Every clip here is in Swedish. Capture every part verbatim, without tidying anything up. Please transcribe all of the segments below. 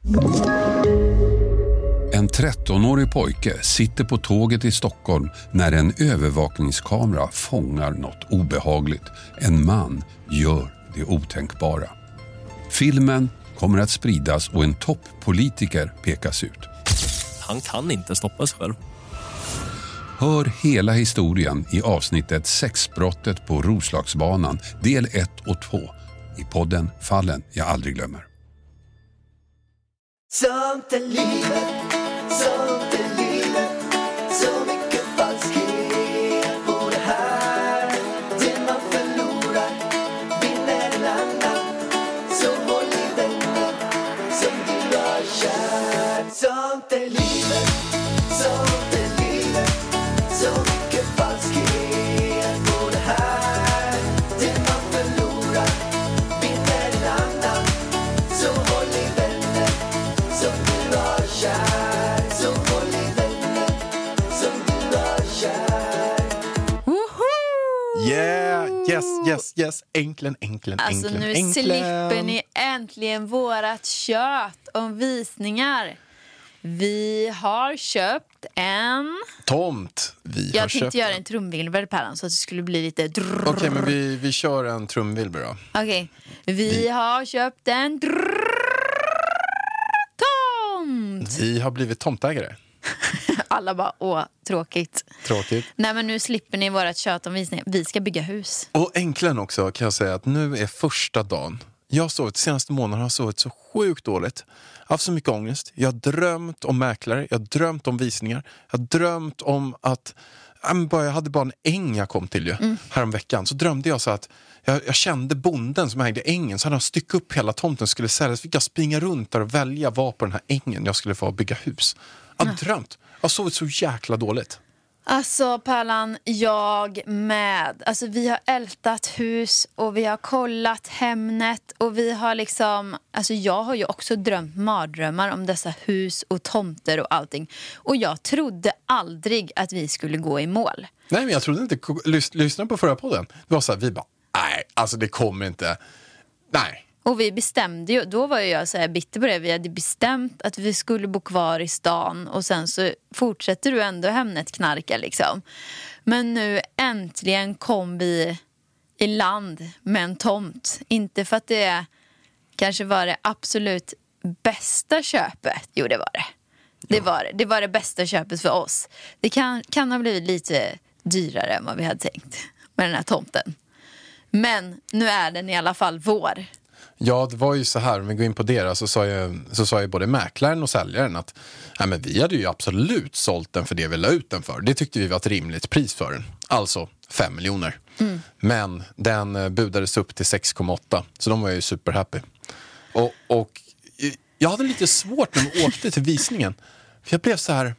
En trettonårig pojke sitter på tåget i Stockholm när en övervakningskamera fångar något obehagligt. En man gör det otänkbara. Filmen kommer att spridas och en toppolitiker pekas ut. Han kan inte stoppa sig själv. Hör hela historien i avsnittet Sexbrottet på Roslagsbanan, del ett och två. I podden Fallen jag aldrig glömmer. Sånt är livet, sånt är livet, så mycket falskhet på det här. Det man förlorar vinner en annan, så håll i vänner som du har kär. Sånt är livet, sånt är livet, så mycket falskhet på det här. Det man förlorar vinner en annan, så håll i vänner som du har kär, så håll i vänner som du har kär. Woho! Yeah, yes, yes, yes. Äntligen, äntligen, Alltså äntligen, nu äntligen. slipper ni äntligen vårat kött om visningar. Vi har köpt en... Tomt. Vi Jag har tänkte köpt. göra en trumvirvel på den så att det skulle bli lite... Okej, okay, men vi, vi kör en trumvirvel då. Okej, okay. vi, vi har köpt en tomt. Vi har blivit tomtägare. Alla bara, åh, tråkigt. Tråkigt. Nej, men nu slipper ni vårat kött om visningar. Vi ska bygga hus. Och äntligen också kan jag säga att nu är första dagen. Jag har sovit, senaste månaden har jag sovit så sjukt dåligt. Jag har haft så mycket ångest. Jag har drömt om mäklare. Jag har drömt om visningar. Jag har drömt om att... Jag hade bara en äng jag kom till ju, mm. härom veckan. Så drömde jag så att jag, jag kände bonden som ägde ängen. Så hade han styckt upp hela tomten och skulle sälja. Så fick jag springa runt där och välja var på den här ängen jag skulle få bygga hus. Jag har mm. drömt. Jag har sovit så jäkla dåligt. Alltså Pärlan, jag med. Alltså vi har ältat hus och vi har kollat Hemnet och vi har liksom... Alltså jag har ju också drömt mardrömmar om dessa hus och tomter och allting. Och jag trodde aldrig att vi skulle gå i mål. Nej, men jag trodde inte... Lys- lyssna på förra podden. Det var så här, vi bara, nej, alltså det kommer inte... Nej. Och vi bestämde ju, då var ju jag så här bitter på det. Vi hade bestämt att vi skulle bo kvar i stan. Och sen så fortsätter du ändå Hemnet knarka liksom. Men nu äntligen kom vi i land med en tomt. Inte för att det kanske var det absolut bästa köpet. Jo, det var det. Det var det. Det var det bästa köpet för oss. Det kan, kan ha blivit lite dyrare än vad vi hade tänkt med den här tomten. Men nu är den i alla fall vår. Ja, det var ju så här, om vi går in på det så sa ju, så sa ju både mäklaren och säljaren att nej, men vi hade ju absolut sålt den för det vi la ut den för. Det tyckte vi var ett rimligt pris för den. Alltså fem miljoner. Mm. Men den budades upp till sex komma åtta. Så de var ju superhappy. Och, och jag hade lite svårt när vi åkte till visningen. För jag blev så här...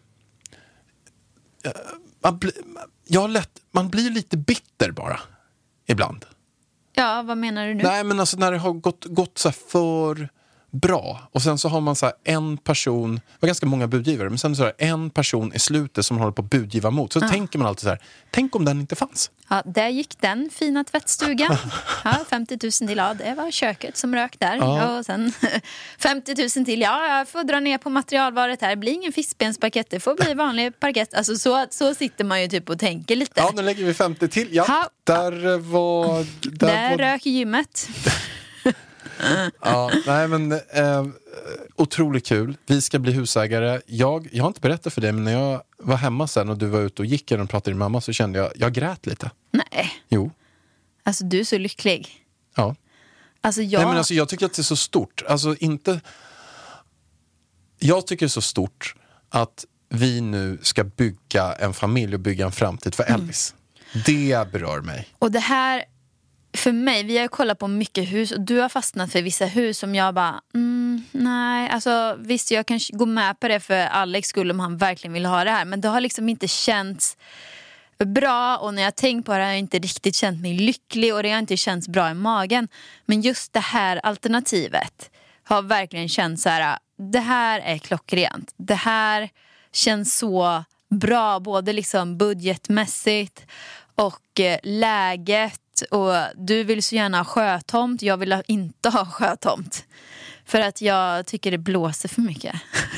Man, bli, jag lätt, man blir lite bitter bara. Ibland. Ja, vad menar du nu? Nej, men alltså när det har gått, gått så här för bra. Och sen så har man så här en person, det var ganska många budgivare, men sen så är det en person i slutet som håller på att budgiva mot. Så ja. tänker man alltid så här, tänk om den inte fanns. Ja, där gick den fina tvättstugan. Ja, femtio tusen till, ja, det var köket som rök där. Ja. Ja, och sen femtio tusen till, ja, jag får dra ner på materialvaret här. Det blir ingen fiskbensparkett, det får bli vanlig parkett. Alltså så, så sitter man ju typ och tänker lite. Ja, nu lägger vi femtio till. Ja, ha. där var... Där, där var... rök gymmet. Ja, nej men eh, otroligt kul. Vi ska bli husägare. Jag, jag har inte berättat för dig, men när jag var hemma sen och du var ute och gick och pratade med mamma så kände jag, jag grät lite. Nej. Jo. Alltså du är så lycklig. Ja. Alltså jag... Nej, men alltså, jag tycker att det är så stort. Alltså inte... Jag tycker det är så stort att vi nu ska bygga en familj och bygga en framtid för Elvis. Mm. Det berör mig. Och det här... För mig, vi har kollat på mycket hus och du har fastnat för vissa hus som jag bara, mm, nej, alltså visst jag kan gå med på det för Alex skull om han verkligen vill ha det här, men det har liksom inte känts bra och när jag tänkt på det har jag inte riktigt känt mig lycklig och det har inte känts bra i magen, men just det här alternativet har verkligen känts så här, det här är klockrent, det här känns så bra både liksom budgetmässigt och eh, läget. Och du vill så gärna ha sjötomt. Jag vill inte ha sjötomt. För att jag tycker det blåser för mycket.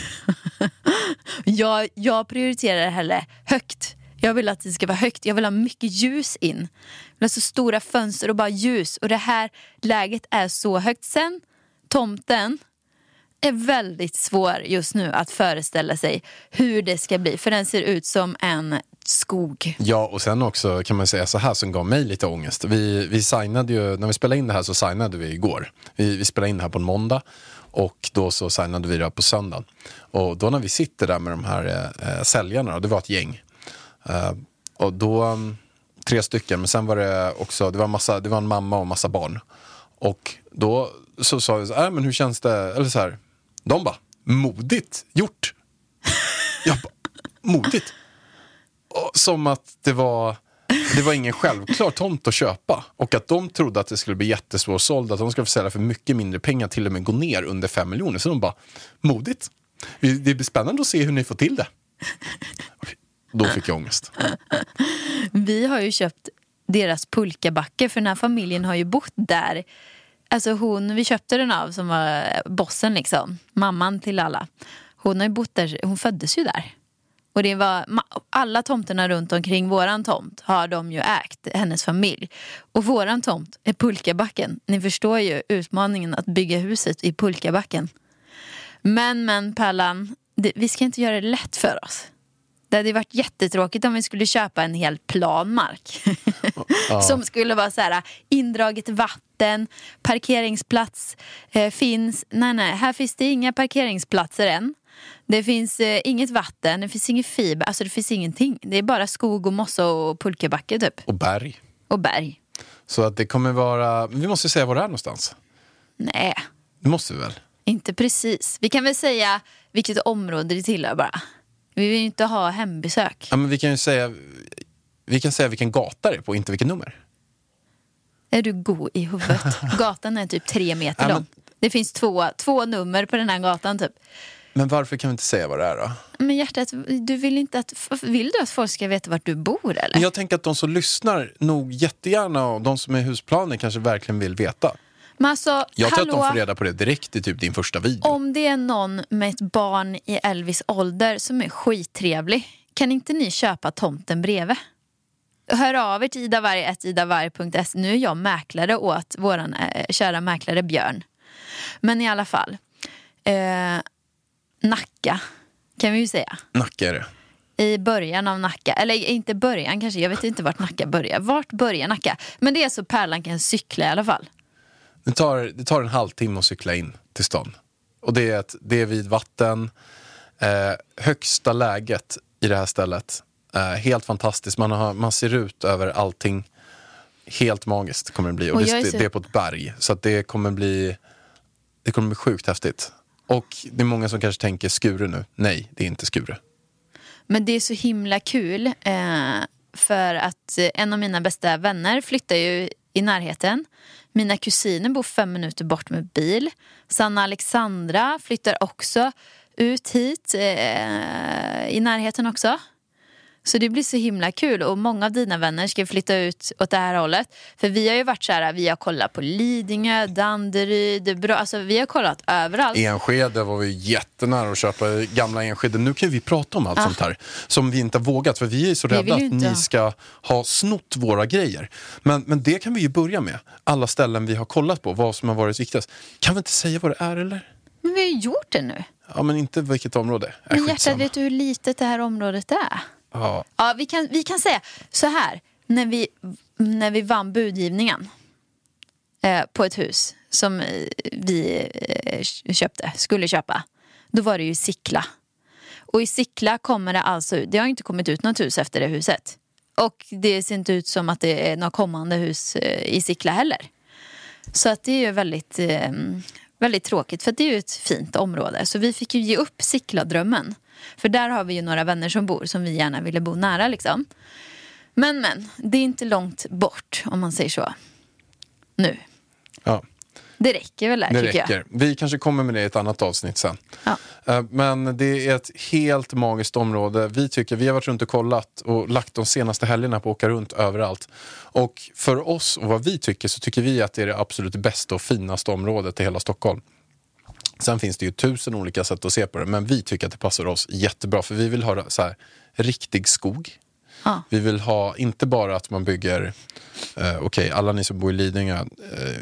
jag, jag prioriterar hellre högt. Jag vill att det ska vara högt. Jag vill ha mycket ljus in. Jag vill ha så stora fönster och bara ljus. Och det här läget är så högt. Sen, tomten är väldigt svår just nu att föreställa sig hur det ska bli. För den ser ut som en skog. Ja, och sen också kan man säga så här som gav mig lite ångest. Vi, vi signade ju, när vi spelade in det här så signade vi igår. Vi, vi spelade in det här på en måndag och då så signade vi det på söndagen. Och då när vi sitter där med de här äh, säljarna, det var ett gäng. Uh, och då, um, tre stycken, men sen var det också, det var, massa, det var en mamma och massa barn. Och då så sa vi så här, äh, men hur känns det, eller så här, de bara, modigt gjort. Jag bara, modigt. Och som att det var det var ingen självklar tomt att köpa. Och att de trodde att det skulle bli jättesvårsåld, att de skulle få sälja för mycket mindre pengar, till och med gå ner under fem miljoner. Så de bara, modigt. Det blir spännande att se hur ni får till det. Då fick jag ångest. Vi har ju köpt deras pulkabacke, för den här familjen har ju bott där. Alltså hon, vi köpte den av som var bossen liksom, mamman till alla. Hon har ju bott där, hon föddes ju där. Och det var, alla tomterna runt omkring våran tomt har de ju ägt, hennes familj. Och våran tomt är pulkabacken. Ni förstår ju utmaningen att bygga huset i pulkabacken. Men, men Pallan, det, vi ska inte göra det lätt för oss. Det hade varit jättetråkigt om vi skulle köpa en hel planmark. Ja. Som skulle vara så här, indraget vatten, parkeringsplats eh, finns. Nej, nej, här finns det inga parkeringsplatser än. Det finns eh, inget vatten, det finns ingen fiber, alltså det finns ingenting. Det är bara skog och mossa och pulkabacke typ. Och berg. Och berg. Så att det kommer vara, vi måste säga var det är någonstans. Nej. Det måste vi väl? Inte precis. Vi kan väl säga vilket område det tillhör bara. Vi vill ju inte ha hembesök. Ja, men vi kan ju säga, vi kan säga vilken gata det är på, inte vilken nummer. Är du god i huvudet? Gatan är typ tre meter Ja, men... lång. Det finns två, två nummer på den här gatan typ. Men varför kan vi inte säga vad det är då? Men hjärtat, du vill inte att, vill du att folk ska veta vart du bor eller? Men jag tänker att de som lyssnar nog jättegärna, och de som är husplaner kanske verkligen vill veta. Men alltså, jag tror hallå, att de får reda på det direkt i typ din första video. Om det är någon med ett barn i Elvis ålder som är skittrevlig, kan inte ni köpa tomten bredvid? Hör av er till idavarg at idavarg punkt se. Nu är jag mäklare åt våran äh, kära mäklare Björn. Men i alla fall, eh, Nacka kan vi ju säga. Nacka är det. I början av Nacka, eller inte början kanske, jag vet inte vart Nacka börjar. Vart börjar Nacka? Men det är så Pärlan kan cykla i alla fall. Det tar, det tar en halvtimme att cykla in till stan. Och det är, ett, det är vid vatten. Eh, högsta läget i det här stället. Eh, helt fantastiskt. Man, har, man ser ut över allting. Helt magiskt kommer det bli. Och, och det, så... det är på ett berg. Så att det kommer bli det kommer bli sjukt häftigt. Och det är många som kanske tänker Skure nu. Nej, det är inte Skure. Men det är så himla kul. Eh, för att en av mina bästa vänner flyttar ju i närheten. Mina kusiner bor fem minuter bort med bil. Sanna Alexandra flyttar också ut hit eh, i närheten också. Så det blir så himla kul. Och många av dina vänner ska flytta ut åt det här hållet. För vi har ju varit så här, vi har kollat på Lidingö, Danderyd, bra, alltså vi har kollat överallt. Enskede var vi jättenära att köpa gamla Enskede. Nu kan vi prata om allt ah. sånt här som vi inte har vågat. För vi är så rädda att ni ska ha snott våra grejer. Men, men det kan vi ju börja med. Alla ställen vi har kollat på, vad som har varit viktigast. Kan vi inte säga vad det är eller? Men vi har ju gjort det nu. Ja, men inte vilket område. Men hjärtat, vet du hur litet det här området är? Ja. Ja, vi kan, vi kan säga så här. När vi, när vi vann budgivningen eh, på ett hus som vi eh, köpte, skulle köpa, då var det ju Sickla. Och i Sickla kommer det alltså ut, det har inte kommit ut något hus efter det huset. Och det ser inte ut som att det är något kommande hus eh, i Sickla heller. Så att det är ju väldigt, eh, väldigt tråkigt, för det är ju ett fint område. Så vi fick ju ge upp Sickla-drömmen. För där har vi ju några vänner som bor, som vi gärna ville bo nära liksom. Men men, det är inte långt bort om man säger så. Nu. Ja. Det räcker väl där, det tycker räcker. jag. Vi kanske kommer med det i ett annat avsnitt sen. Ja. Men det är ett helt magiskt område. Vi tycker, vi har varit runt och kollat och lagt de senaste helgerna på att åka runt överallt. Och för oss och vad vi tycker, så tycker vi att det är det absolut bästa och finaste området i hela Stockholm. Sen finns det ju tusen olika sätt att se på det, men vi tycker att det passar oss jättebra, för vi vill ha så här riktig skog. Ja. Vi vill ha inte bara att man bygger eh, okej, okay, alla ni som bor i Lidingö, eh,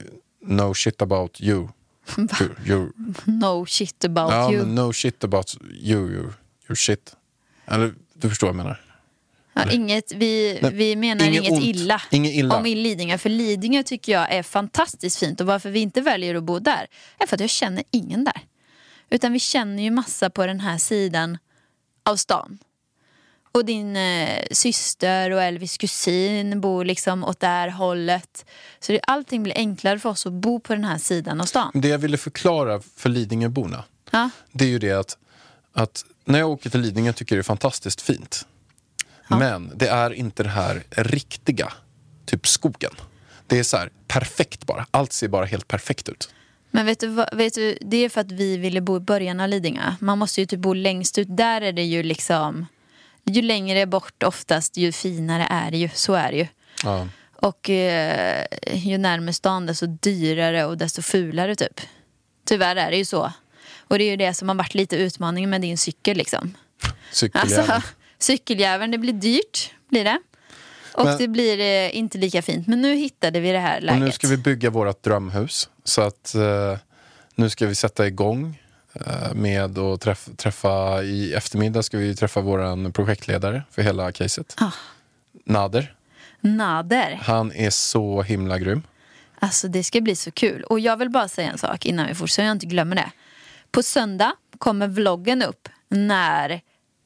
no shit about you. You're, you're, No shit about ja, you. men no shit about you, your, your shit. Eller du förstår vad jag menar. Ja, inget, vi, Nej, vi menar inget inget ont, illa, inget illa om Lidingö. För Lidingö tycker jag är fantastiskt fint. Och varför vi inte väljer att bo där är för att jag känner ingen där. Utan vi känner ju massa på den här sidan av stan. Och din eh, syster och Elvis kusin bor liksom åt det här hållet. Så det, allting blir enklare för oss att bo på den här sidan av stan. Det jag ville förklara för Lidingöborna, Ja. det är ju det att, att när jag åker till Lidingö tycker jag det är fantastiskt fint. Ja. Men det är inte det här riktiga, typ skogen. Det är så här perfekt bara. Allt ser bara helt perfekt ut. Men vet du, vad, vet du, det är för att vi ville bo i början av Lidingö. Man måste ju typ bo längst ut. Där är det ju liksom, ju längre bort oftast, ju finare är det ju. Så är det ju. Ja. Och eh, ju närmare stan, desto dyrare och desto fulare typ. Tyvärr är det ju så. Och det är ju det som har varit lite utmaningen med din cykel liksom. Cykeljäveln. Alltså, cykeljäveln, det blir dyrt, blir det. Och Men- det blir eh, inte lika fint. Men nu hittade vi det här läget. Och nu ska vi bygga vårt drömhus. Så att eh, nu ska vi sätta igång eh, med att träffa, träffa i eftermiddag ska vi träffa våran projektledare för hela caset. Ah. Nader. Nader. Han är så himla grym. Alltså det ska bli så kul. Och jag vill bara säga en sak innan vi fortsätter, så jag inte glömmer det. På söndag kommer vloggen upp när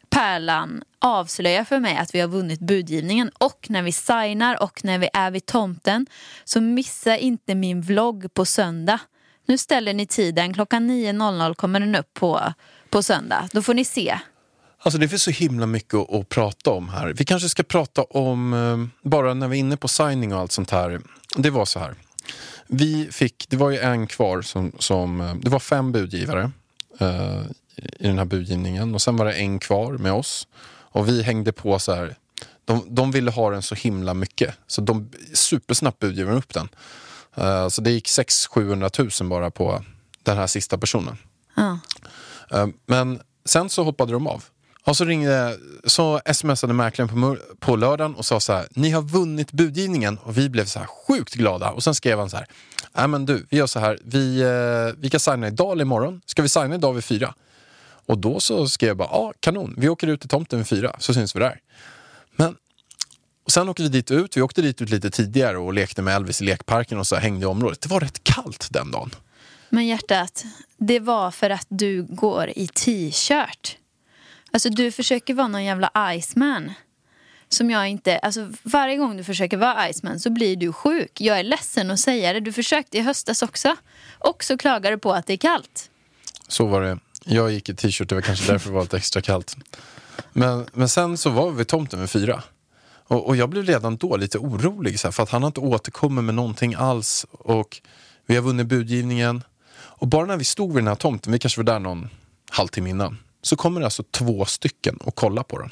Pärlan avslöjar för mig att vi har vunnit budgivningen. Och när vi signar och när vi är vid tomten. Så missa inte min vlogg på söndag. Nu ställer ni tiden. Klockan nio noll noll kommer den upp på, på söndag. Då får ni se. Alltså det finns så himla mycket att, att prata om här. Vi kanske ska prata om, eh, bara när vi är inne på signing och allt sånt här. Det var så här. Vi fick, det var ju en kvar som, som eh, det var fem budgivare eh, i den här budgivningen. Och sen var det en kvar med oss. Och vi hängde på så här. De, de ville ha den så himla mycket. Så de supersnabbt budgivade upp den. Eh, så det gick sex till sjuhundratusen bara på den här sista personen. Ja. Eh, men sen så hoppade de av. Och så ringde, så smsade mäklaren på, på lördagen och sa så här: ni har vunnit budgivningen. Och vi blev så här sjukt glada. Och sen skrev han så här: nej men du, vi gör så här, vi, eh, vi kan signa idag eller imorgon. Ska vi signa idag vid fyra? Och då så skrev jag bara, ja kanon, vi åker ut till tomten vid fyra, så syns vi där. Men och sen åkte vi dit ut, vi åkte dit ut lite tidigare och lekte med Elvis i lekparken och så hängde i området. Det var rätt kallt den dagen. Men hjärtat, det var för att du går i t-shirt. Alltså du försöker vara någon jävla Iceman. Som jag inte, alltså varje gång du försöker vara Iceman så blir du sjuk. Jag är ledsen att säga det, du försökte i höstas också. Och så klagar du på att det är kallt. Så var det. Jag gick i t-shirt, det var kanske därför det var lite extra kallt. Men, men sen så var vi tomten med fyra. Och, och jag blev redan då lite orolig så här, för att han har inte återkommit med någonting alls. Och vi har vunnit budgivningen. Och bara när vi stod vid den här tomten, vi kanske var där någon halvtimme innan, så kommer det alltså två stycken och kolla på den.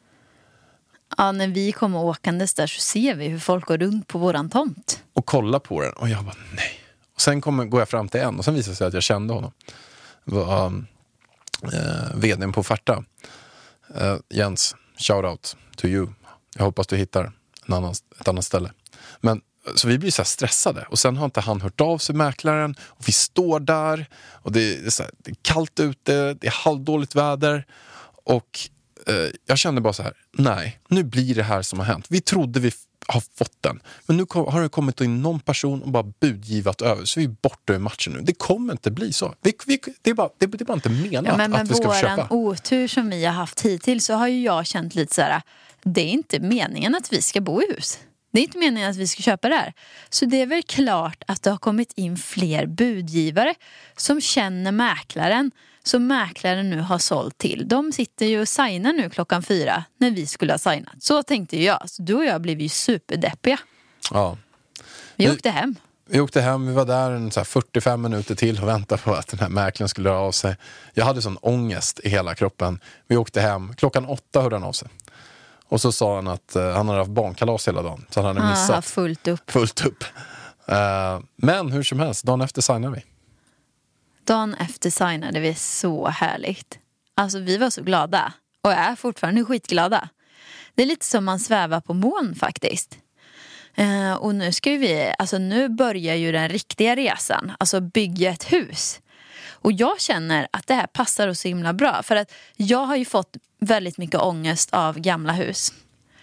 Ja, när vi kommer åkandes där så ser vi hur folk går runt på våran tomt. Och kolla på den. Och jag bara, nej. Och sen kommer, går jag fram till en och sen visar det sig att jag kände honom. Det var um, eh, vdn på Färta. Uh, Jens, shout out to you. Jag hoppas du hittar en annan, ett annat ställe. Men så vi blir så här stressade. Och sen har inte han hört av sig, mäklaren. Och vi står där. Och det är, så här, det är kallt ute. Det är halvdåligt väder. Och eh, jag kände bara så här. Nej, nu blir det här som har hänt. Vi trodde vi f- har fått den. Men nu kom, har det kommit in någon person och bara budgivat över. Så vi är borta i matchen nu. Det kommer inte bli så. Vi, vi, det, är bara, det, det är bara inte menat Ja, men med att vi ska få våran köpa. otur som vi har haft hittills så har ju jag känt lite så här. Det är inte meningen att vi ska bo i hus. Det är inte meningen att vi ska köpa det här. Så det är väl klart att det har kommit in fler budgivare som känner mäklaren. Som mäklaren nu har sålt till. De sitter ju och signar nu klockan fyra när vi skulle ha signat. Så tänkte ju jag. Så du och jag blev ju superdeppiga. Ja. Vi Vi- åkte hem. Vi åkte hem, vi var där en så här fyrtiofem minuter till och väntade på att den här mäklaren skulle höra av sig. Jag hade sån ångest i hela kroppen. Vi åkte hem, klockan åtta hörde han av sig. Och så sa han att uh, han hade haft barnkalas hela dagen. Så han hade Han har missat fullt upp. fullt upp. Uh, men hur som helst, dagen efter signade vi. Dagen efter signade vi så härligt. Alltså vi var så glada. Och är fortfarande skitglada. Det är lite som man svävar på moln faktiskt. Eh, och nu ska vi, alltså nu börjar ju den riktiga resan. Alltså bygga ett hus. Och jag känner att det här passar oss så himla bra. För att jag har ju fått väldigt mycket ångest av gamla hus.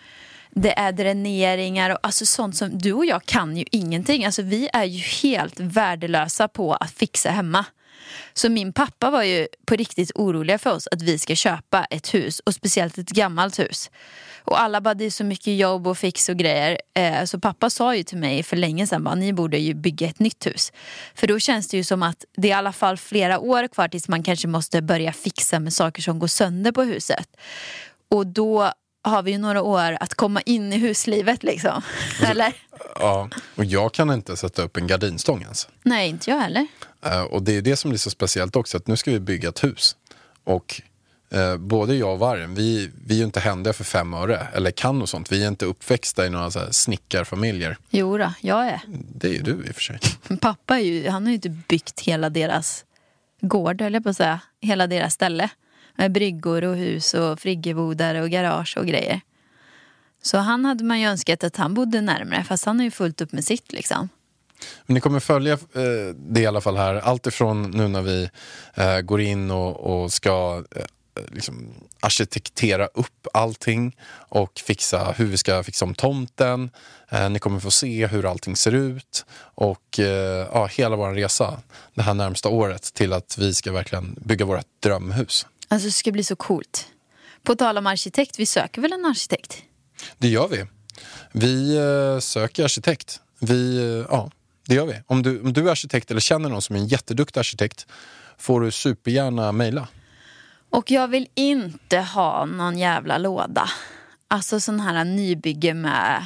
Det är dräneringar och alltså sånt som du och jag kan ju ingenting. Alltså vi är ju helt värdelösa på att fixa hemma. Så min pappa var ju på riktigt oroliga för oss att vi ska köpa ett hus. Och speciellt ett gammalt hus. Och alla bara, det är så mycket jobb och fix och grejer. Eh, så pappa sa ju till mig för länge sedan bara, ni borde ju bygga ett nytt hus. För då känns det ju som att det är i alla fall flera år kvar tills man kanske måste börja fixa med saker som går sönder på huset. Och då har vi ju några år att komma in i huslivet liksom. Eller? Ja, och jag kan inte sätta upp en gardinstång ens. Nej, inte jag heller. Uh, och det är det som blir så speciellt också, att nu ska vi bygga ett hus. Och uh, både jag och Vargen, vi, vi är ju inte händiga för fem öre, eller kan och sånt. Vi är inte uppväxta i några så här snickarfamiljer. Jo då, jag är. Det är ju du i och för sig. Men pappa är ju, han har ju inte byggt hela deras gård, eller på att säga, hela deras ställe. Med bryggor och hus och friggebodar och garage och grejer. Så han hade man ju önskat att han bodde närmare, fast han är ju fullt upp med sitt liksom. Men ni kommer följa eh, det i alla fall här. Allt ifrån nu när vi eh, går in och, och ska eh, liksom arkitektera upp allting och fixa hur vi ska fixa om tomten. Eh, ni kommer få se hur allting ser ut och eh, ja, hela vår resa det här närmsta året till att vi ska verkligen bygga vårt drömhus. Alltså det ska bli så coolt. På tal om arkitekt, vi söker väl en arkitekt? Det gör vi. Vi eh, söker arkitekt. Vi, eh, ja, det gör vi. Om du, om du är arkitekt eller känner någon som är en jätteduktig arkitekt får du supergärna mejla. Och jag vill inte ha någon jävla låda. Alltså sån här nybygge med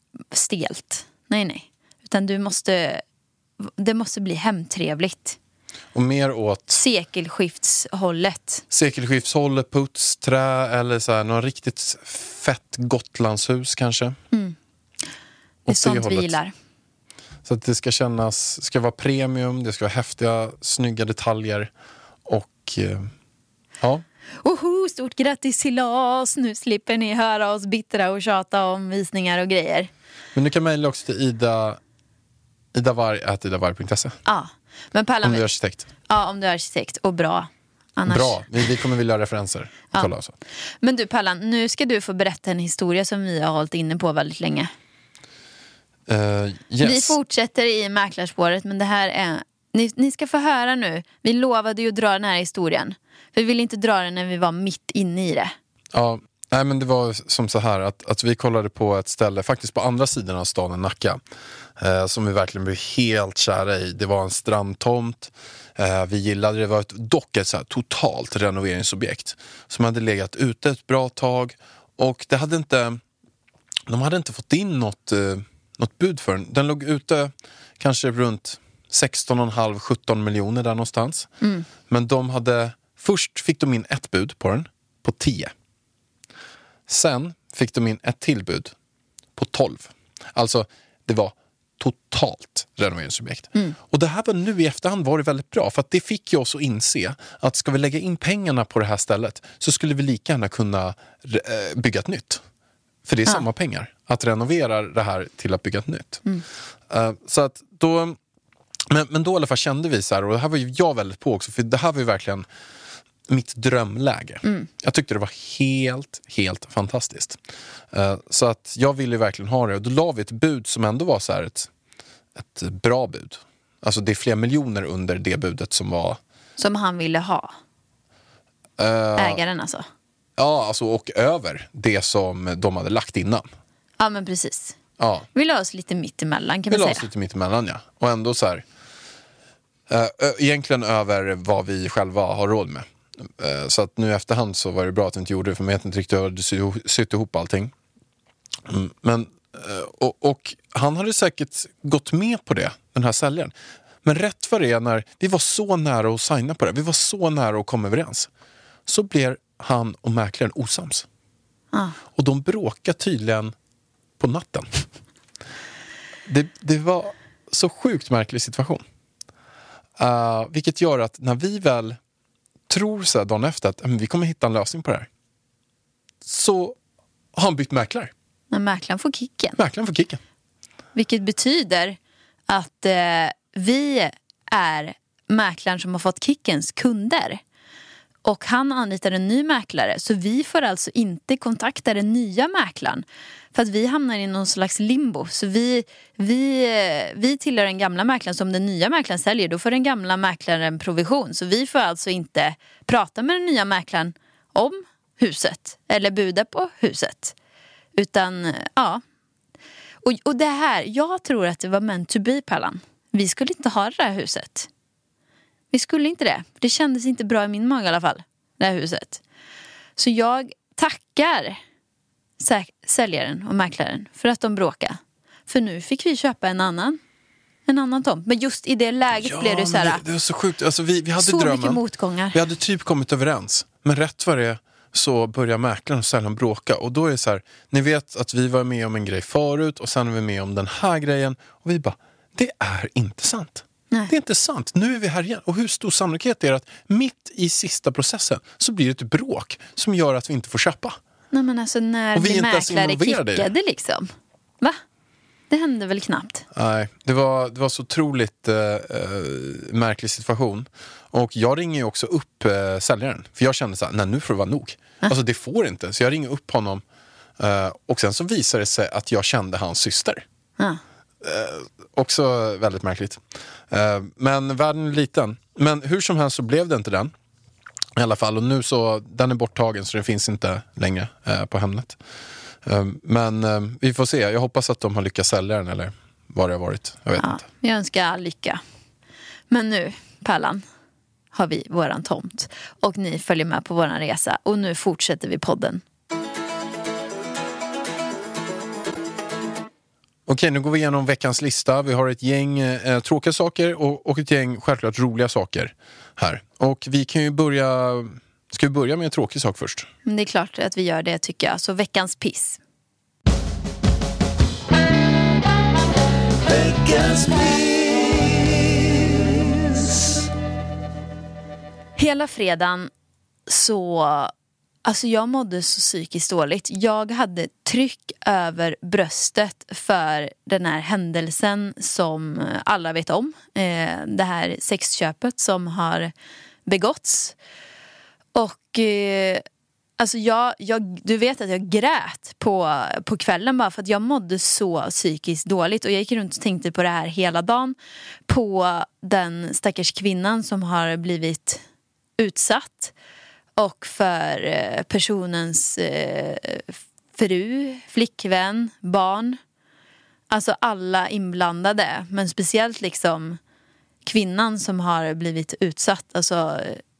stelt. Nej, nej. Utan du måste, det måste bli hemtrevligt. Och mer åt sekelskiftshållet. Sekelskiftshållet, puts, trä eller så här, någon riktigt fett Gotlandshus kanske. Mm. Det är sånt vi gillar. Så att det ska kännas, ska vara premium, det ska vara häftiga, snygga detaljer och eh, ja. Oho, stort grattis till oss. Nu slipper ni höra oss bittra och tjata om visningar och grejer. Men du kan mejla också till Ida idavarg at idavarg punkt se. Ja. Men Pallan, om du är arkitekt. Ja, om du är arkitekt. Och bra. Annars... Bra, vi, vi kommer vilja ha referenser. Ja. Kolla också. Men du Pallan, nu ska du få berätta en historia som vi har hållit inne på väldigt länge. Uh, yes. Vi fortsätter i mäklarspåret, men det här är... Ni, ni ska få höra nu. Vi lovade ju att dra den här historien. Vi ville inte dra den när vi var mitt inne i det. Ja, nej, men det var som så här att, att vi kollade på ett ställe faktiskt på andra sidan av staden Nacka. Eh, som vi verkligen blev helt kära i. Det var en strandtomt. Eh, vi gillade det. Det var ett, dock ett så här totalt renoveringsobjekt. Som hade legat ute ett bra tag. Och det hade inte... De hade inte fått in något, eh, något bud för den. Den låg ute kanske runt sexton komma fem till sjutton miljoner där någonstans. Mm. Men de hade... Först fick de in ett bud på den på tio. Sen fick de in ett tillbud på tolv. Alltså det var totalt renoveringsobjekt. Mm. Och det här var nu i efterhand var det väldigt bra. För att det fick ju oss att inse att ska vi lägga in pengarna på det här stället så skulle vi lika gärna kunna re- bygga ett nytt. För det är ah. samma pengar. Att renovera det här till att bygga ett nytt. Mm. Uh, så att då... Men, men då i alla fall kände vi så här, och det här var ju jag väldigt på också. För det här var ju verkligen... mitt drömläge. Mm. Jag tyckte det var helt, helt fantastiskt. Uh, så att jag ville verkligen ha det. Och då la vi ett bud som ändå var så här ett, ett bra bud. Alltså det är flera miljoner under det budet som var... Som han ville ha? Uh, Ägaren alltså? Ja, alltså och över det som de hade lagt innan. Ja, men precis. Ja. Vi la oss lite mitt emellan kan vi man säga. Vi la oss lite mitt emellan, ja. Och ändå så här... Uh, egentligen över vad vi själva har råd med. Så att nu efterhand så var det bra att vi inte gjorde det, för man vet inte riktigt hur det sy- sytt ihop allting. Men, och, och han hade säkert gått med på det, den här säljaren. Men rätt för det, när vi var så nära att signa på det, vi var så nära att komma överens, så blev han och mäklaren osams. Ah. Och de bråkade tydligen på natten. Det, det var så sjukt märklig situation. Uh, vilket gör att när vi väl tror så här dagen efter att vi kommer hitta en lösning på det här, så har han bytt mäklare. När mäklaren får kicken. Mäklaren får kicken. Vilket betyder att eh, vi är mäklaren som har fått kickens kunder. Och han anlitar en ny mäklare. Så vi får alltså inte kontakta den nya mäklaren. För att vi hamnar i någon slags limbo. Så vi, vi, vi tillhör den gamla mäklaren. Som den nya mäklaren säljer, då får den gamla mäklaren provision. Så vi får alltså inte prata med den nya mäklaren om huset. Eller buda på huset. Utan, ja. Och, och det här, jag tror att det var meant to be, Pallan. Vi skulle inte ha det här huset. Vi skulle inte det. Det kändes inte bra i min mag i alla fall. Det här huset. Så jag tackar sä- säljaren och mäklaren för att de bråkade. För nu fick vi köpa en annan. En annan tomt. Men just i det läget Ja, blev det så här. det, det var så sjukt. Alltså, vi, vi hade så drömmen. mycket motgångar. Vi hade typ kommit överens. Men rätt vad det är så börjar mäklaren och säljaren bråka. Och då är det så här, ni vet att vi var med om en grej förut och sen är vi med om den här grejen. Och vi bara, det är inte sant. Nej. Det är inte sant. Nu är vi här igen. Och hur stor sannolikhet är det att mitt i sista processen så blir det ett bråk som gör att vi inte får köpa? Nej, men alltså när Och vi är vi inte ens mäklare involverade i det. kickade liksom. Va? Det hände väl knappt. Nej, det var, det var så otroligt eh, eh, märklig situation. Och jag ringer ju också upp eh, säljaren. För jag kände så här, nej nu får det vara nog. Ah. Alltså det får inte. Så jag ringer upp honom. Eh, och sen så visar det sig att jag kände hans syster. Ja. Också väldigt märkligt. Eh, men världen är liten. Men hur som helst så blev det inte den. I alla fall. Och nu så, den är borttagen så den finns inte längre eh, på Hemnet. Eh, men eh, vi får se. Jag hoppas att de har lyckats sälja den eller vad det har varit. Jag vet Ja, inte. jag önskar all lycka. Men nu, Pallan, har vi våran tomt. Och ni följer med på våran resa. Och nu fortsätter vi podden. Okej, nu går vi igenom veckans lista. Vi har ett gäng eh, tråkiga saker och, och ett gäng självklart roliga saker här. Och vi kan ju börja... Ska vi börja med en tråkig sak först? Men det är klart att vi gör det, tycker jag. Så veckans piss. Veckans piss. Hela fredagen så... Alltså jag mådde så psykiskt dåligt. Jag hade tryck över bröstet för den här händelsen som alla vet om. Eh, det här sexköpet som har begåtts. Och eh, alltså jag, jag, du vet att jag grät på, på kvällen bara för att jag mådde så psykiskt dåligt. Och jag gick runt och tänkte på det här hela dagen. På den stackars kvinnan som har blivit utsatt. Och för personens eh, fru, flickvän, barn. Alltså alla inblandade. Men speciellt liksom kvinnan som har blivit utsatt. Alltså,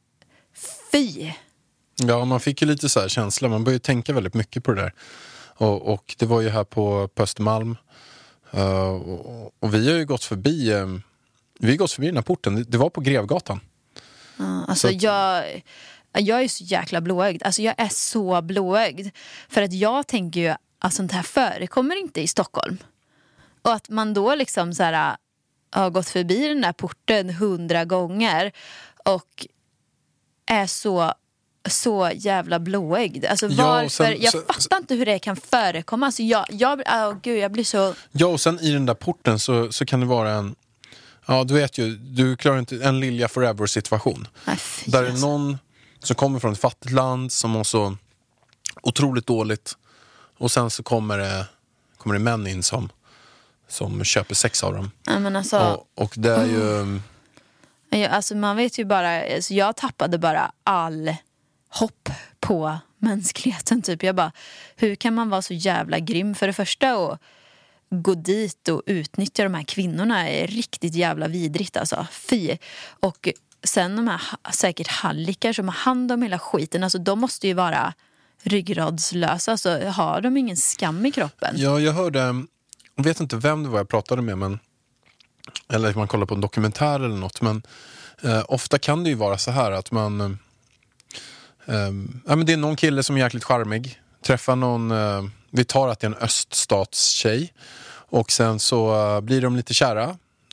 fy. Ja, man fick ju lite så här känsla. Man började tänka väldigt mycket på det där. Och, och det var ju här på, på Östermalm. Uh, och, och vi har ju gått förbi... Um, vi har gått förbi den här porten. Det, det var på Grevgatan. Ja, alltså att, jag... Jag är så jäkla blåögd. Alltså jag är så blåögd. För att jag tänker ju att sånt här förekommer inte i Stockholm. Och att man då liksom så här, har gått förbi den där porten hundra gånger. Och är så, så jävla blåögd. Alltså Ja, varför? sen- jag så- fattar inte hur det kan förekomma. Alltså jag, jag, oh, gud, jag blir så... Ja, och sen i den där porten så, så kan det vara en... Ja, du vet ju, du klarar inte en Lilja Forever-situation. Nej, fy, Där är alltså. någon som kommer från ett fattigt land som mår så otroligt dåligt. Och sen så kommer det, kommer det män in som, som köper sex av dem. Ja, men alltså, Och, och det är ju... jag, alltså man vet ju bara... Alltså jag tappade bara all hopp på mänskligheten. Typ. Jag bara, hur kan man vara så jävla grym? För det första och gå dit och utnyttja de här kvinnorna är riktigt jävla vidrigt. Alltså. Fy. Och sen de här säkert hallickar som har hand om hela skiten. Alltså de måste ju vara ryggradslösa. Alltså har de ingen skam i kroppen? Ja, jag hörde... Jag vet inte vem det var jag pratade med, men... Eller man kollar på en dokumentär eller något, men... Eh, ofta kan det ju vara så här att man... Eh, eh, ja, men det är någon kille som är jäkligt charmig. Träffar någon... Eh, vi tar att det är en öststatstjej. Och sen så uh, blir de lite kära.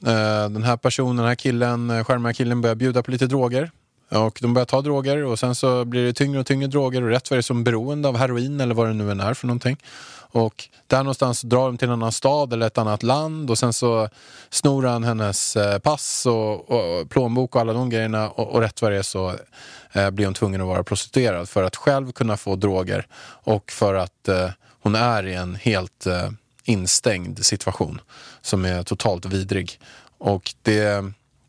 Eh, den här personen, den här killen, skärmiga killen börjar bjuda på lite droger. Och de börjar ta droger och sen så blir det tyngre och tyngre droger och rätt vad det är som beroende av heroin eller vad det nu än är för någonting. Och där någonstans drar de till en annan stad eller ett annat land och sen så snor han hennes pass och, och plånbok och alla de grejerna och, och rätt vad det är så eh, blir hon tvungen att vara prostituerad för att själv kunna få droger och för att eh, hon är i en helt eh, instängd situation som är totalt vidrig. Och det...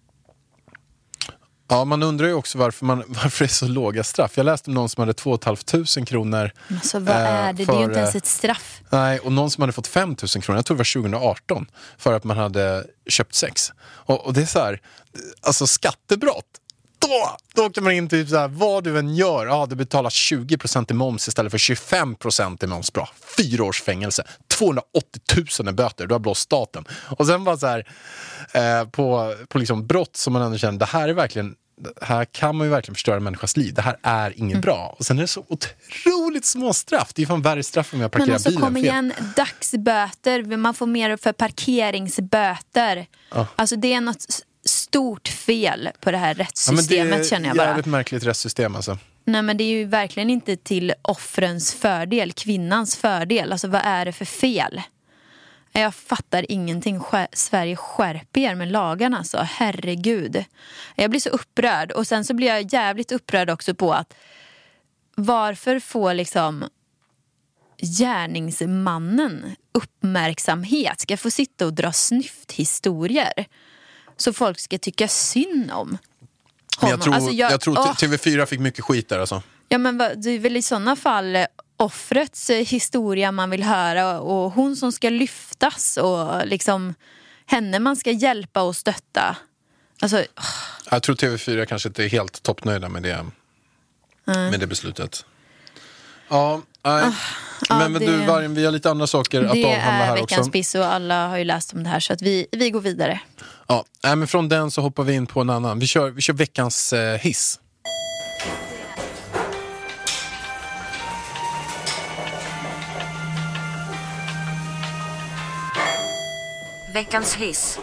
Ja, man undrar ju också varför, man, varför det är så låga straff. Jag läste om någon som hade två och ett halvt tusen kronor. Alltså vad är det? För, det är ju inte ens ett straff. Nej, och någon som hade fått fem tusen kronor, jag tror det var tjugo arton, för att man hade köpt sex. Och, och det är så här, alltså skattebrott. Då, då kan man inte typ så här, vad du än gör, ja, du betalar tjugo procent i moms istället för tjugofem procent i moms. Bra, fyra års fängelse, tvåhundraåttio tusen i böter, du har blåst staten. Och sen bara så här, eh, på, på liksom brott som man ändå känner, det här är verkligen, här kan man ju verkligen förstöra människors liv. Det här är inget mm. bra. Och sen är det så otroligt små straff. Det är fan värre straff om jag parkerar bilen fel. Men alltså kom igen, dagsböter, man får mer för parkeringsböter. Ja. Alltså det är något stort fel på det här rättssystemet, ja, känner jag bara. Det är ett jävligt märkligt rättssystem alltså. Nej, men det är ju verkligen inte till offrens fördel, kvinnans fördel. Alltså vad är det för fel? Jag fattar ingenting. Sverige skärper er med lagarna, alltså. Herregud. Jag blir så upprörd. Och sen så blir jag jävligt upprörd också på att varför får liksom gärningsmannen uppmärksamhet? Ska få sitta och dra snyfthistorier så folk ska tycka synd om honom. Jag tror, alltså jag, jag tror åh. T V fyra fick mycket skit där alltså. Ja, men det är väl i sådana fall offrets historia man vill höra och hon som ska lyftas och liksom henne man ska hjälpa och stötta. Alltså, jag tror T V fyra kanske inte är helt toppnöjda med det, mm. med det beslutet. Ja, nej. Oh, men, ja, men det, du Vargen, vi har lite andra saker att avhandla här också. Det är veckans piss och alla har ju läst om det här så att vi, vi går vidare. Ja, nej, men från den så hoppar vi in på en annan. Vi kör, vi kör veckans eh, hiss. Veckans hiss.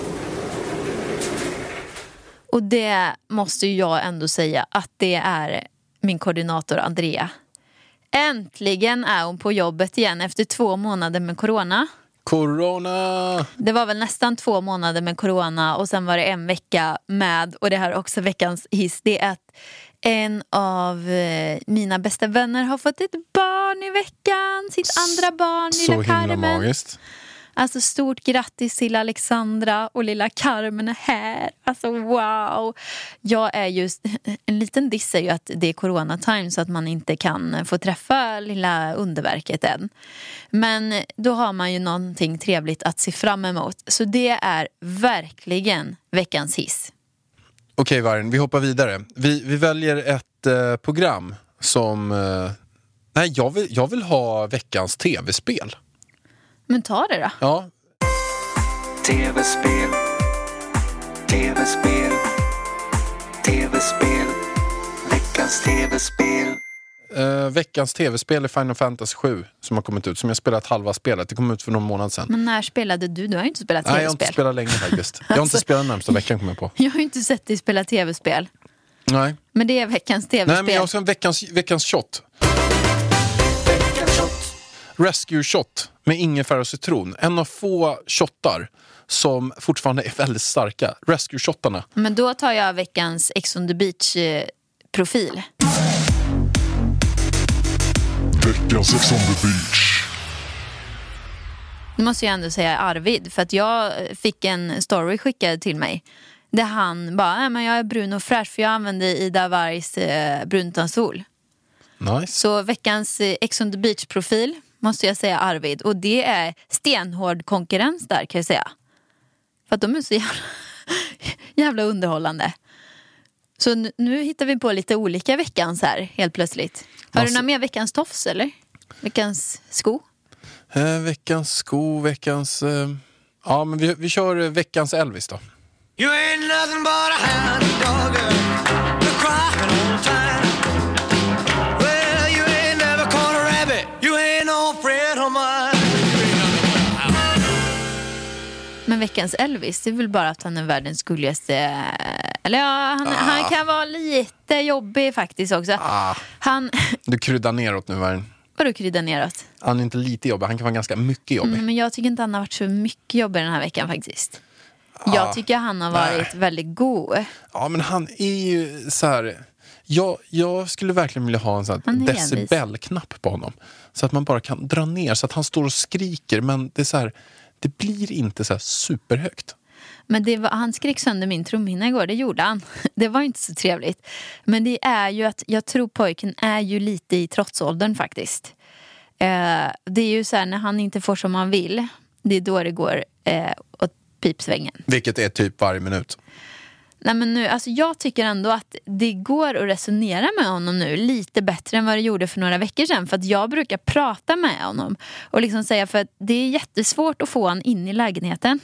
Och det måste jag ändå säga att det är min koordinator Andrea. Äntligen är hon på jobbet igen efter två månader med corona. Corona! Det var väl nästan två månader med corona och sen var det en vecka med, och det här är också veckans hiss, det är att en av mina bästa vänner har fått ett barn i veckan. Sitt andra barn, lilla Carmen. Så himla magiskt. Alltså stort grattis till Alexandra och lilla Carmen är här. Alltså wow. Jag är just, en liten diss är ju att det är corona-time så att man inte kan få träffa lilla underverket än. Men då har man ju någonting trevligt att se fram emot. Så det är verkligen veckans hiss. Okej Vargen, vi hoppar vidare. Vi, vi väljer ett eh, program som... Eh, nej, jag vill, jag vill ha veckans tv-spel. Men ta det då. Ja. Tv-spel. Tv-spel. Tv-spel. Veckans tv-spel. Uh, veckans tv-spel är Final Fantasy sju som har kommit ut, som jag spelat halva spelet. Det kom ut för någon månad sedan. Men när spelade du? Du har ju inte spelat tv-spel. Nej, jag har inte spelat länge faktiskt. Jag har inte spelat närmsta veckan, kommer jag på. Jag har ju inte sett dig spela tv-spel. Nej. Men det är veckans tv-spel. Nej, men jag har en veckans, veckans shot. Veckans shot. Rescue shot med ingefära och citron. En av få shottar som fortfarande är väldigt starka. Rescue shottarna. Men då tar jag veckans Ex on the Beach-profil. Veckans Ex on the Beach. Nu måste jag ändå säga Arvid, för att jag fick en story skickad till mig där han bara, nej men jag är brun och fräsch för jag använde Ida Vargs eh, bruntonsol. Nice. Så veckans eh, Ex on the Beach-profil måste jag säga Arvid. Och det är stenhård konkurrens där, kan jag säga. För att de är så jävla, jävla underhållande. Så nu, nu hittar vi på lite olika veckans här, helt plötsligt. Har alltså, du några mer veckans tofs, eller? Veckans sko? Eh, veckans sko, veckans... Eh, ja, men vi, vi kör veckans Elvis då. You ain't nothing but a hound dog, you're crying all the time. Well, you ain't never caught a rabbit, you ain't no friend of mine. Men men veckans Elvis, det är väl bara att han är världens gulligaste. Eller ja, han, ah. han kan vara lite jobbig faktiskt också. Ah. Han... Du kryddar neråt nu, Vargen. Vadå kryddar neråt? Han är inte lite jobbig, han kan vara ganska mycket jobbig. Mm, men jag tycker inte han har varit så mycket jobbig den här veckan faktiskt. Ah. Jag tycker han har varit Nej. väldigt god. Ja, men han är ju så här... Jag, jag skulle verkligen vilja ha en sån här decibelknapp på honom. Så att man bara kan dra ner så att han står och skriker. Men det är så här, det blir inte så här superhögt. Men det var, han skrek sönder min trumhinna igår, det gjorde han. Det var inte så trevligt. Men det är ju att, jag tror pojken är ju lite i trotsåldern faktiskt. Eh, det är ju så här, när han inte får som han vill, det är då det går eh, åt pipsvängen. Vilket är typ varje minut. Nej, men nu, alltså jag tycker ändå att det går att resonera med honom nu lite bättre än vad det gjorde för några veckor sedan. För att jag brukar prata med honom och liksom säga, för att det är jättesvårt att få han in i lägenheten.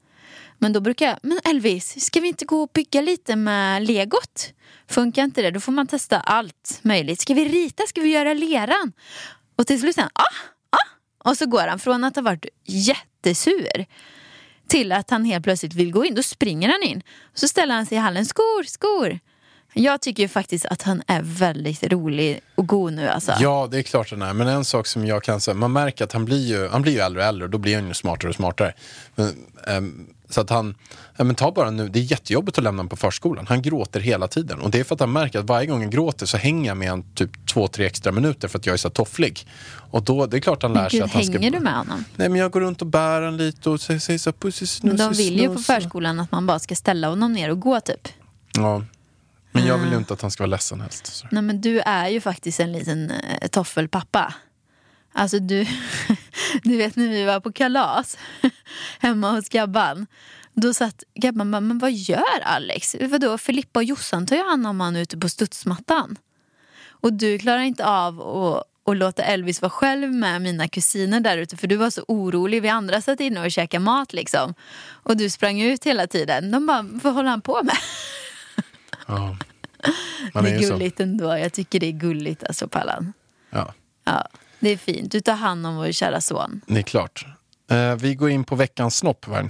Men då brukar jag, men Elvis, ska vi inte gå och bygga lite med legot? Funkar inte det? Då får man testa allt möjligt. Ska vi rita? Ska vi göra leran? Och till slut säger han, ah, ah. Och så går han från att ha varit jättesur till att han helt plötsligt vill gå in. Då springer han in. Och så ställer han sig i hallen. Skor, skor. Jag tycker ju faktiskt att han är väldigt rolig och god nu. Alltså. Ja, det är klart han är. Men en sak som jag kan säga, man märker att han blir ju, han blir ju äldre och äldre. Och då blir han ju smartare och smartare. Men, ähm, så att han, ja, men ta bara nu, det är jättejobbigt att lämna honom på förskolan. Han gråter hela tiden. Och det är för att han märker att varje gång han gråter så hänger jag med han typ två, tre extra minuter för att jag är så tofflig. Och då, det är klart han lär sig Gud, att han ska... hänger du med honom? Nej, men jag går runt och bär han lite och säger, säger så pussy, snus, de vill ju på snus. förskolan att man bara ska ställa honom ner och gå typ. Ja, men jag vill ju inte att han ska vara ledsen helst. Så. Nej, men du är ju faktiskt en liten eh, toffelpappa. Alltså du, du vet när vi var på kalas hemma hos Gabban. Då satt Gabban bara, men vad gör Alex? Vadå, Filippa och Jossan tar ju hand om han ute på studsmattan. Och du klarar inte av att, att låta Elvis vara själv med mina kusiner där ute. För du var så orolig, vi andra satt inne och käkade mat liksom. Och du sprang ut hela tiden. De bara, vad håller han på med? Ja. Det är gulligt ändå. Jag tycker det är gulligt alltså, Pallan. Ja. Ja, det är fint. Du tar hand om vår kära son. Det är klart. Eh, vi går in på veckans snopp, Värn.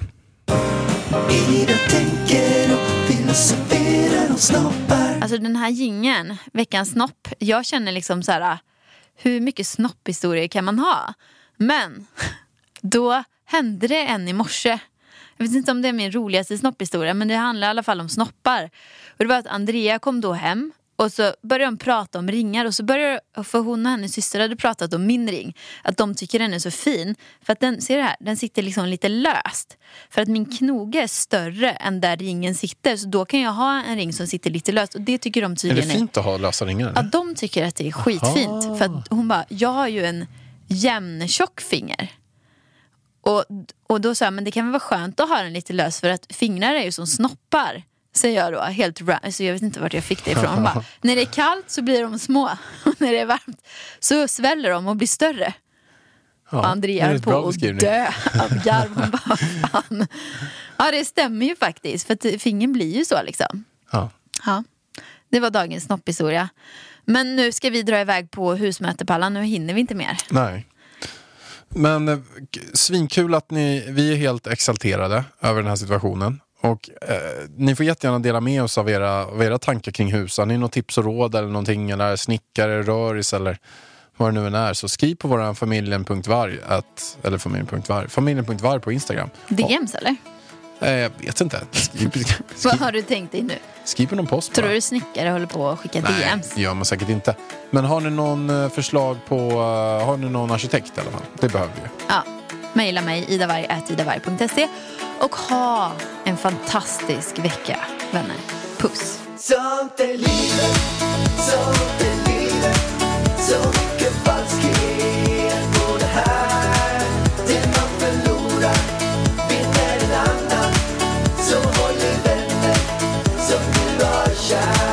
Ida tänker och filosoferar och snoppar. Alltså den här jingeln, veckans snopp. Jag känner liksom så här, hur mycket snopphistorier kan man ha? Men då hände det en i morse. Jag vet inte om det är min roligaste snopphistoria, men det handlar i alla fall om snoppar. Och det var att Andrea kom då hem och så började de prata om ringar. Och så började, för hon och hennes syster hade pratat om min ring. Att de tycker den är så fin. För att den, ser det här, den sitter liksom lite löst. För att min knoge är större än där ringen sitter. Så då kan jag ha en ring som sitter lite löst. Och det tycker de tydligen är... Är det fint att ha lösa ringar? Ja, de tycker att det är skitfint. Aha. För att hon bara, jag har ju en jämn tjock finger. Och, och då sa jag, men det kan väl vara skönt att ha den lite lös. För att fingrar är ju som snoppar. Säger jag då, helt ra- så jag vet inte vart jag fick det ifrån. Bara, när det är kallt så blir de små. Och när det är varmt så sväller de och blir större. Ja, och Andrea är på att dö av garv. Hon bara, fan. Ja, det stämmer ju faktiskt. För att fingern blir ju så liksom. Ja. Ja, det var dagens snopphistoria. Men nu ska vi dra iväg på husmötepallan. Nu hinner vi inte mer. Nej. Men eh, svinkul att ni, vi är helt exalterade över den här situationen. Och eh, ni får jättegärna dela med oss av era, av era tankar kring hus. Har ni något tips och råd eller någonting, eller snickare, röris eller vad det nu än är, så skriv på våran familjen punkt varg att, eller familjen punkt varg familjen punkt varg på Instagram. D Ms eller? Eh, jag vet inte. Skriv, skriv, vad har du tänkt dig nu? Skriv på någon post. Tror bara. du snickare håller på att skicka Nej, D Ms? Nej, gör man säkert inte. Men har ni någon förslag på, uh, har ni någon arkitekt i alla fall? Det behöver vi. Ja, mejla mig idavarg at idavarg punkt se. Och ha en fantastisk vecka, vänner. Puss. Sånt är livet, sånt är livet. Så mycket falskhet på det här. Det man förlorar vinner en annan. Så håll i vänner som du har kär.